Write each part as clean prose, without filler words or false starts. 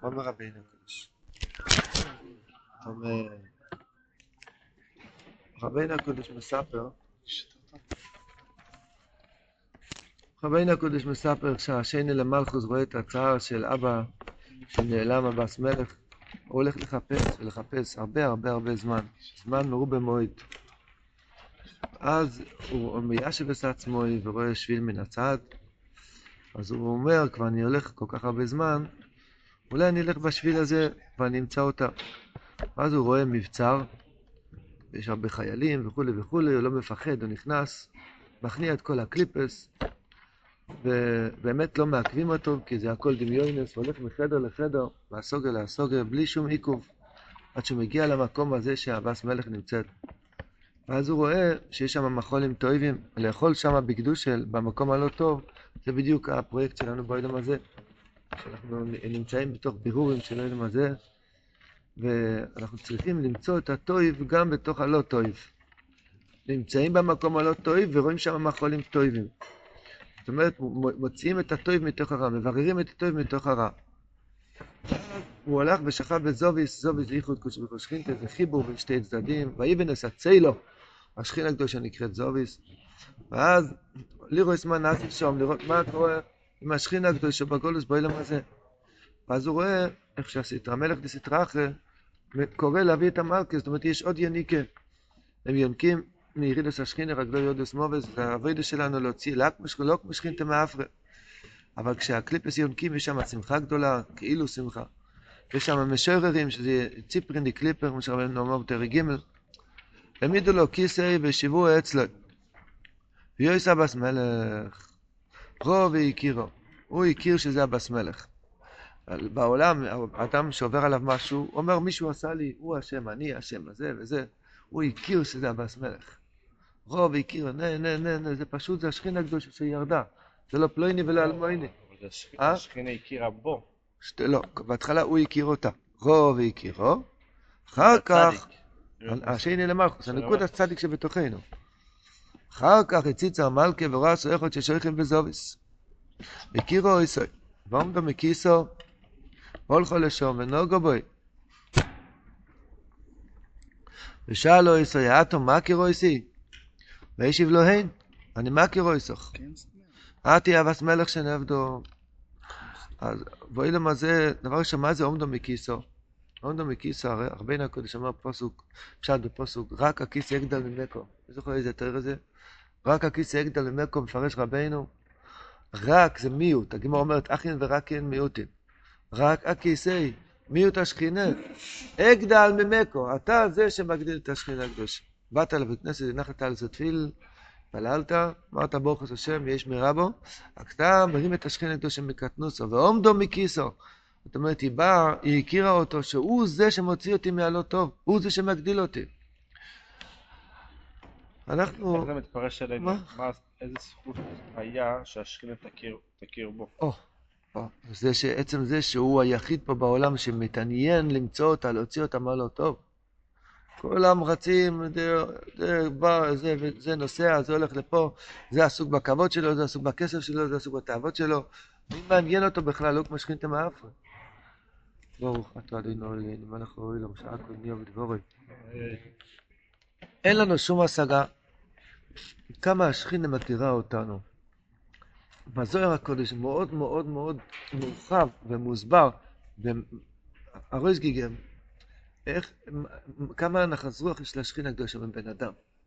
אומר רבינו הקדוש. אומר רבינו הקדוש מספר, רבינו הקדוש מספר שהשני למלכוס רואה את הצער של אבא שנעלם הבס מלך. הוא הולך לחפש ולחפש הרבה זמן מרובה מועד. אז הוא מיישב את עצמו ורואה שביל מן הצד. אז הוא אומר, כבר אני הולך כל כך הרבה זמן, אולי אני אלך בשביל הזה ואני אמצא אותה. אז הוא רואה מבצר, יש הרבה חיילים וכו', הוא לא מפחד, הוא נכנס, מכניע את כל הקליפס, ובאמת לא מעכבים אותו, כי זה הכל דמיונס, הוא הולך מחדר לחדר, מהסוגר, בלי שום עיכוב, עד שהוא מגיע למקום הזה שהבס מלך נמצאת. ואז הוא רואה שיש שם מחולים טובים, לאכול שם בקדושל, במקום הלא טוב, זה בדיוק הפרויקט שלנו בעולם הזה, שאנחנו נמצאים בתוך בירורים של העולם הזה, ואנחנו צריכים למצוא את הטוב גם בתוך הלא טוב. נמצאים במקום הלא טוב ורואים שם מחולים טובים. זאת אומרת, מוציאים את הטוב מתוך הרע, מבררים את הטוב מתוך הרע. הוא הלך ושכב בזוביס, זוביס זה ייחוד קודש ברוך הוא שכינתה, זה חיבור בין שתי צדדים, ויבנס הצילו, השכינה הקדושה נקראת זוביס. ואז לראות מה נעשה שם, לראות מה קורה עם השכינה הקדושה בגולוס בעולם הזה. ואז הוא רואה איך שהסתרא מלך דסתרא אחרי קורא להביא את המלכה, זאת אומרת יש עוד יניקה. הם יונקים מירידס השכינה, רק לא יודס מובס, זה העבודה שלנו להוציא לא כמו שכינתה מאפרה. אבל כשהקליפס יונקים יש שם שמחה גדולה, כאילו שמחה. יש שם משוררים שזה ציפרין די קליפר, כמו שרבנו אומר בתרי ג' העמידו לו כיסא ושיבו אצלו. ויועס הבס מלך, רוב והכירו. הוא הכיר שזה הבס מלך. בעולם, האדם שעובר עליו משהו, אומר מישהו עשה לי, הוא השם, אני השם, הזה וזה. הוא הכיר שזה הבס מלך. רוב והכירו, זה פשוט, זה השכינה הקדושה שירדה. זה לא פלויני ולא אלמויני. אבל השכינה הכירה בו. לא, בהתחלה הוא הכיר אותה. רוב והכירו. אחר כך, השני למלכוס, הנקוד הצדיק שבתוכנו. אחר כך הציצה המלכה וראה סויכות ששויכים בזוביס. הכירו איסוי, ועומדו מקיסו, הולכו לשום ונוגו בוי. ושאלו איסוי, אתו מה קירו איסי? וישיב לו הן, אני מה קירו איסוך? אתי אבס מלך שנעבדו. אז באילם הזה, דבר ראשון, מה זה עומדו מקיסו? עומדו מקיסו, רבינו הקדוש אמר פסוק, פשט בפסוק, רק הכיסא יגדל ממקו. אני זוכר איזה תאר הזה? רק הכיסא יגדל ממקו, מפרש רבינו. רק זה מיעוט, הגמרא אומרת אחין ורקין מיעוטין. רק הכיסא, מיעוט השכינה, יגדל ממקו, אתה זה שמגדיל את השכינה הקדושה. באת לבית כנסת, הנחת על זה תפיל, פללת, אמרת ברוך השם, יש מרבו, אתה מרים את השכינה הקדושה מקטנוסו, ועומדו מקיסו. זאת אומרת, היא באה, היא הכירה אותו, שהוא זה שמוציא אותי מהלא טוב, הוא זה שמגדיל אותי. אנחנו... איך זה מתפרש אלינו? איזה זכות היה שהשכינה תכיר בו? זה שעצם זה שהוא היחיד פה בעולם שמתעניין למצוא אותה, להוציא אותה מהלא טוב. כולם רצים, זה נוסע, זה הולך לפה, זה עסוק בכבוד שלו, זה עסוק בכסף שלו, זה עסוק בתאוות שלו. מי מעניין אותו בכלל, לא כמו שכינתה מאפרה. ברוך אתה אדינו אלינו, מלך אורי לו, משעה כל נהיה ודבורי. אין לנו שום השגה כמה השכינה מכירה אותנו. בזוהר הקודש מאוד מאוד מאוד מורחב ומוסבר והרויס גיגם כמה נחז רוח יש להשכינה הקדושה בבן אדם.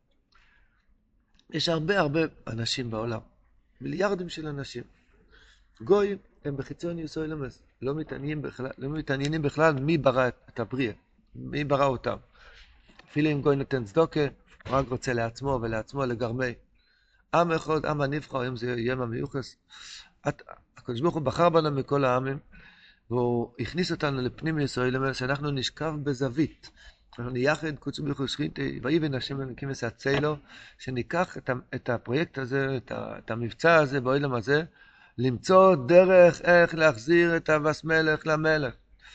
יש הרבה אנשים בעולם, מיליארדים של אנשים. גוי הם בחיצון יסוי למס, לא מתעניינים בכלל מי ברא את הבריאה, מי ברא אותם. אפילו אם גוי נותן צדוקה, הוא רק רוצה לעצמו ולעצמו לגרמי. עם אחד, עם הנבחר, אם זה יהיה המיוחס. הקדוש ברוך הוא בחר בנו מכל העמים, והוא הכניס אותנו לפנים ישראל, שאנחנו נשכב בזווית. אנחנו נייחד קודש ברוך הוא שכינתה, ויבן השם אלוקים הצילו, שניקח את הפרויקט הזה, את המבצע הזה בעולם הזה, למצוא דרך איך להחזיר את אבס מלך למלך.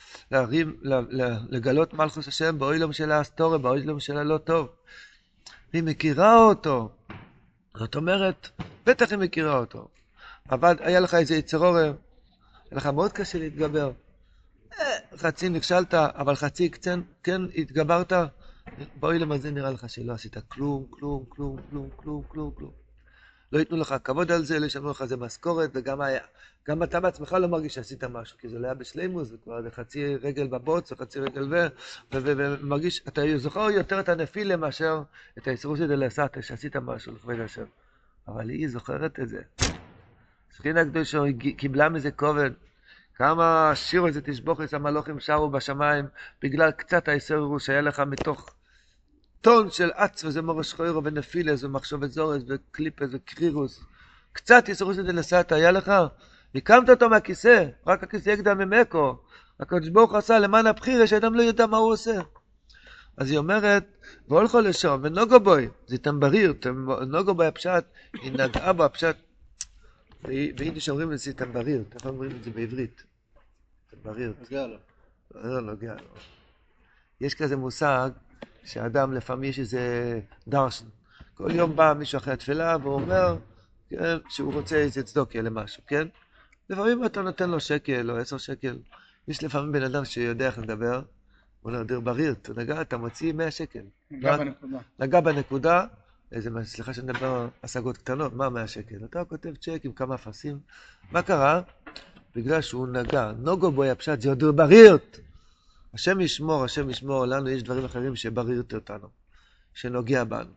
לגלות מלכוס השם בעולם של האסתורה, בעולם של הלא טוב. היא מכירה אותו. זאת אומרת, בטח היא מכירה אותו. אבל היה לך איזה יצר עורר, היה לך מאוד קשה להתגבר. חצי נכשלת, אבל חצי כן התגברת, בואי למזה נראה לך שלא עשית כלום, כלום, כלום, כלום, כלום, כלום, כלום. לא ייתנו לך כבוד על זה, לא ישלמו לך זה משכורת, גם אתה בעצמך לא מרגיש שעשית משהו, כי זה לא היה בשלימוס, זה כבר חצי רגל בבוץ וחצי רגל ומרגיש, אתה זוכר יותר את הנפילה מאשר את האיסור של דלסת, שעשית משהו לכבוד השם. אבל היא זוכרת את זה. שכינה הקדושה קיבלה מזה כובד. כמה שיר הזה תשבוכת המלוכים שרו בשמיים, בגלל קצת האיסור שהיה לך מתוך טון של עצ וזה מורש חוירו ונפילס ומחשבת זורס וקליפס וקרירוס. קצת איסור של דלסת היה לך, הקמת אותו מהכיסא, רק הכיסא יקדם ממקו. הקדוש ברוך עשה למען הבחירה שאדם לא ידע מה הוא עושה. אז היא אומרת, והולכו לשם, ונוגו בוי, זה תמבריר, נוגו בוי הפשט, היא נגעה בו הפשט, ביידיש אומרים לזה תמבריר, איך אומרים את זה בעברית? תמבריר. נוגע לו. לא נוגע לו. יש כזה מושג, שאדם לפעמים יש איזה דרשן. כל יום בא מישהו אחרי התפילה, והוא אומר, כן, שהוא רוצה איזה צדוקיה למשהו, כן? לפעמים אתה נותן לו שקל או 10 שקל. יש לפעמים בן אדם שיודע איך לדבר, הוא אומר, דיר בריר, אתה מוציא 100 שקל. נגע בנקודה. נגע בנקודה, סליחה שנדבר השגות קטנות, מה 100 שקל? אתה כותב צ'ק עם כמה אפסים. מה קרה? בגלל שהוא נגע, נוגו בו יפשט, זה עוד דיר ברירת. השם ישמור, לנו יש דברים אחרים שברירת אותנו, שנוגע בנו.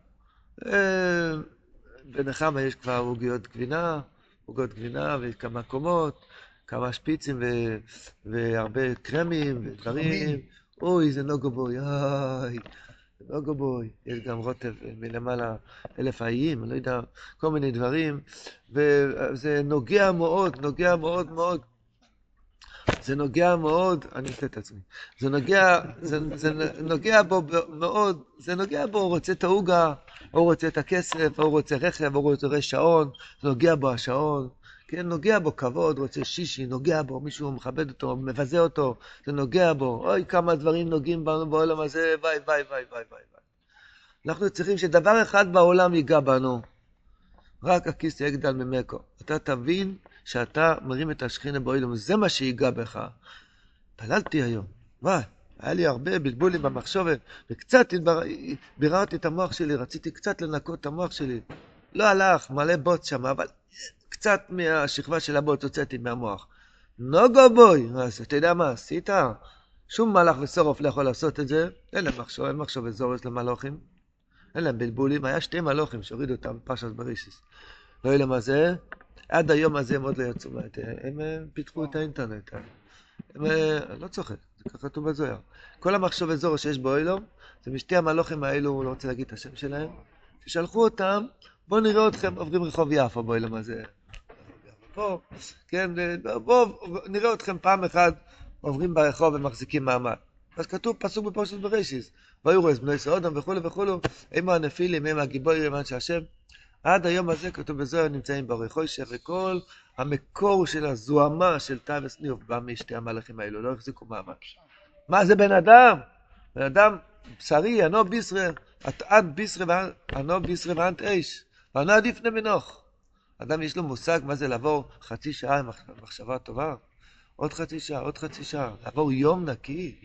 בנחמה יש כבר עוגיות גבינה ויש כמה קומות, כמה שפיצים והרבה קרמים ודברים. אוי, זה נוגו בוי, נוגו בוי. יש גם רוטב מלמעלה 1000 האיים, אני לא יודע, כל מיני דברים. וזה נוגע מאוד מאוד. זה נוגע מאוד, אני אתן את עצמי. זה נוגע בו מאוד, הוא רוצה את ההוגה, הוא רוצה את הכסף, הוא רוצה רכב, הוא רוצה שעון, זה נוגע בו השעון, כן, נוגע בו כבוד, רוצה שישי, נוגע בו, מישהו מכבד אותו, מבזה אותו, זה נוגע בו, אוי, כמה דברים נוגעים בנו בעולם הזה, ביי. אנחנו צריכים שדבר אחד בעולם ייגע בנו, רק הכיס יגדל ממקו. אתה תבין שאתה מרים את השכינה באוילום, זה מה שיגע בך. פללתי היום, היה לי הרבה בלבולים במחשבת, וקצת ביררתי את המוח שלי, רציתי קצת לנקות את המוח שלי. לא הלך, מלא בוץ שם, אבל קצת מהשכבה של הבוץ הוצאתי מהמוח. נוגו בוי, אז אתה יודע מה עשית? שום מלאך וסורף לא יכול לעשות את זה, אין להם מחשבת זורס למלוכים, אין להם בלבולים, היה 2 מלוכים שהורידו אותם פרשת בראשית. לא יודע מה זה, עד היום הזה הם עוד לא יצאו, הם פיתחו את האינטרנט. לא צוחק, זה ככה כתוב בזוהר. כל המחשבת זורס שיש באוילום, זה משתי המלוכים האלו, הוא לא רוצה להגיד את השם שלהם, ששלחו אותם, בואו נראה אתכם עוברים רחוב יפו באוילום הזה. פה, כן, בואו נראה אתכם פעם אחת עוברים ברחוב ומחזיקים מעמד. אז כתוב פסוק בפרשת בראשית, ויראו את בני סודום וכו', הם הנפילים, הם הגיבורים, הם אנשי השם. עד היום הזה כתוב בזוהר נמצאים באורי חושך, וכל המקור של הזוהמה של תא וסניוף בא משתי המלאכים האלו, לא החזיקו מעמד. מה זה בן אדם? בן אדם בשרי, ענו בישרה, ענו בישרה ואנט אש, וענו עדיף נמנוך. אדם יש לו מושג מה זה לעבור חצי שעה עם מחשבה טובה, עוד חצי שעה, לעבור יום נקי,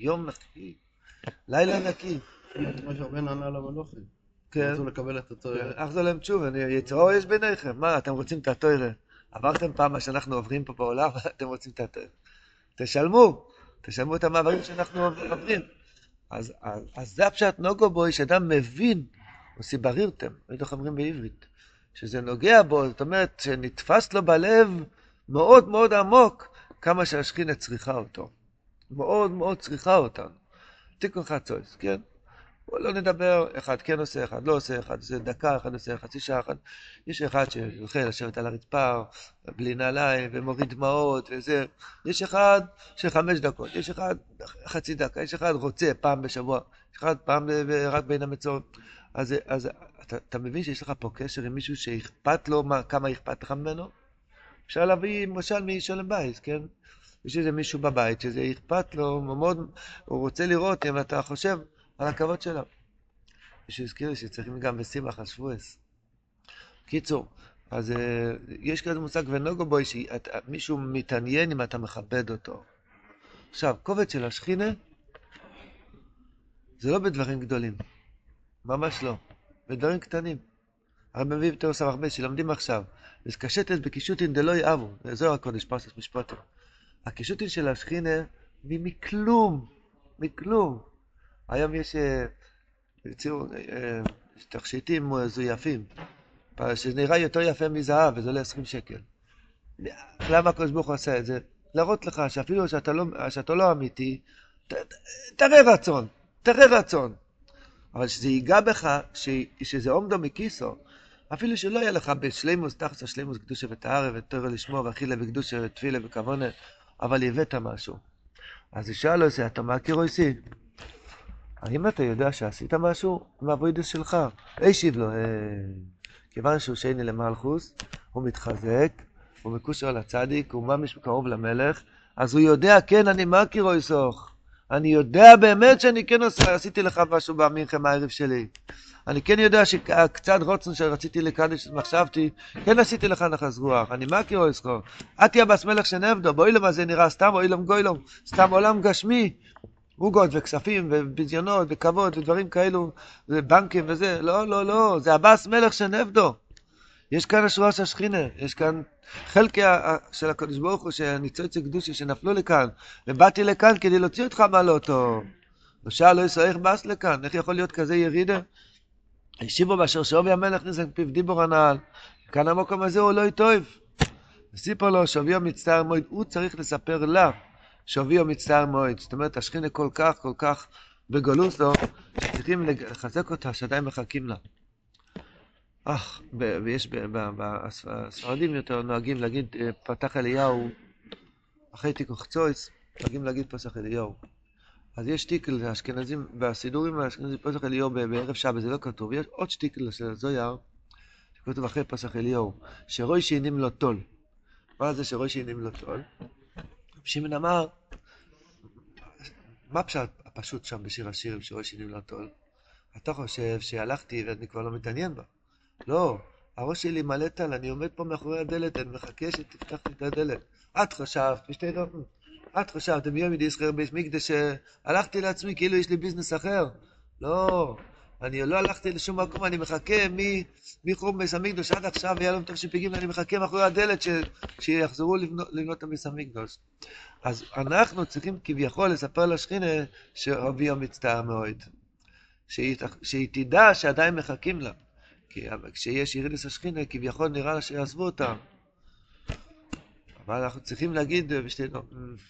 לילה נקי. מה שהרבה נענה למלוכים. כן. רוצים לקבל את התואר. אחזו להם תשוב, יצרו יש ביניכם. מה, אתם רוצים את התואר? עברתם פעם מה שאנחנו עוברים פה בעולם, אתם רוצים את התואר. תשלמו את המעברים שאנחנו עוברים. אז זה הפשט נוגו בו, שאדם מבין, או סיברירתם, לא יודע איך אומרים בעברית, שזה נוגע בו, זאת אומרת שנתפס לו בלב מאוד מאוד עמוק, כמה שהשכינה צריכה אותו. מאוד צריכה אותנו. תיקון חצויס, כן? לא נדבר, אחד כן עושה, אחד לא עושה, אחד עושה דקה, אחד עושה חצי שעה, יש אחד שהולכים לשבת על הרצפה, בלי נעליים, ומוריד דמעות, וזה. יש אחד של 5 דקות, יש אחד חצי דקה, יש אחד רוצה פעם בשבוע, יש אחד פעם רק בין המצוות. אז אתה מבין שיש לך פה קשר עם מישהו שאכפת לו, כמה אכפת לך ממנו? אפשר להביא למשל משולם בית, כן? יש איזה מישהו בבית שזה אכפת לו, מאוד, הוא רוצה לראות אם אתה חושב על הכבוד שלו. מישהו הזכיר שצריכים גם בסימח השבועס. קיצור, אז יש כזה מושג ונוגו בוי, שמישהו מתעניין אם אתה מכבד אותו. עכשיו, קובץ של השכינה זה לא בדברים גדולים, ממש לא, בדברים קטנים. הרב מביא בתור סמ"ב שלומדים עכשיו, וקשטת בקישוטין דלא יאהבו, זהו הקודש פרשת משפטים. הקישוטין של השכינה מכלום, מכלום. היום יש תכשיטים מזויפים, שנראה יותר יפה מזהב, וזה עולה 20 שקל. למה הקדוש ברוך הוא עשה את זה? להראות לך שאפילו שאתה לא אמיתי, תראה רצון, תראה רצון. אבל שזה ייגע בך, שזה עומדו מכיסו, אפילו שלא יהיה לך בשלימוס, תחת השלימוס, קדושה וטהרה, ותורה לשמור, אכילה וקדושה ותפילה וכוונה, אבל הבאת משהו. אז ישאל לו, אתה מכיר אותי? האם אתה יודע שעשית משהו מהעבודה שלך? השיב לו, כיוון שהוא שני למלכוס, הוא מתחזק, הוא מקושר על הצדיק, הוא ממש קרוב למלך, אז הוא יודע, כן, אני מכיר אותך. אני יודע באמת שאני כן עשיתי לך משהו במלחמה הערב שלי. אני כן יודע שקצת רוצן שרציתי לקדש מחשבתי, כן עשיתי לך נחס רוח, אני מכיר אותך. את יבס מלך שנבדו, באוילם הזה נראה סתם אוילם גוילם, סתם עולם גשמי, עוגות וכספים ובזיונות וכבוד ודברים כאלו, ובנקים וזה, לא, לא, לא, זה הבס מלך שנבדו. יש כאן השורה של השכינה, יש כאן חלקי של הקדוש ברוך הוא, שהניצוץ הקדושי שנפלו לכאן, ובאתי לכאן כדי להוציא אותך מעלותו. ושאל לא יסוע איך באת לכאן, איך יכול להיות כזה ירידה? השיבו באשר שווי המלך ניסן פיו דיבור הנעל, כאן המקום הזה הוא לא יטוב. וסיפר לו שוויו מצטער מועד, הוא צריך לספר לה שוויו מצטער מועד. זאת אומרת, השכינה כל כך בגולוס לו, שצריכים לחזק אותה, שעדיין מחכים לה. ויש בספרדים יותר נוהגים להגיד פתח אליהו, אחרי תיקח צויס, נוהגים להגיד פסח אליהו. אז יש שטיקל, האשכנזים, בסידורים האשכנזים פסח אליהו בערב שבת, זה לא כתוב. יש עוד שטיקל של הזויר, שכתוב אחרי פסח אליהו, שרוי שעינים לו טול. מה זה שרוי שעינים לו טול? שמעון אמר, מה פשט הפשוט שם בשיר השירים שרוי שעינים לו טול? אתה חושב שהלכתי ואני כבר לא מתעניין בה. לא, הראש שלי מלא טל, אני עומד פה מאחורי הדלת, אני מחכה שתפתח לי את הדלת. את חשבת, ביום ידי ישחרר בית מקדש, הלכתי לעצמי כאילו יש לי ביזנס אחר. לא, אני לא הלכתי לשום מקום, אני מחכה מחורבן בית המקדש עד עכשיו, היה להם תשפ"ג, אני מחכה מאחורי הדלת שיחזרו לבנות את בית המקדש. אז אנחנו צריכים כביכול לספר לשכינה שרבי מצטער מאוד, שהיא תדע שעדיין מחכים לה. כי כשיש ירידת השכינה, כביכול נראה לה שיעזבו אותה. אבל אנחנו צריכים להגיד בשתינו,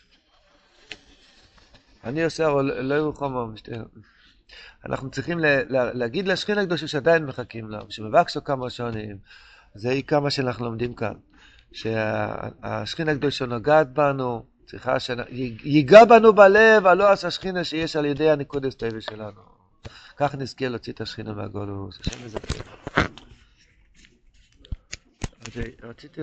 אני עושה לא ירוחמו בשתינו. אנחנו צריכים להגיד לשכינה הקדושה שעדיין מחכים לה, שמבקשו כמה שונים. זה עיקר מה שאנחנו לומדים כאן. שהשכינה הקדושה נוגעת בנו, צריכה שיגע בנו בלב, הלא עשה שכינה שיש על ידי הנקודס טבע שלנו. כך נזכה להוציא את השכינה מהגולוס. השם יזכה. רציתי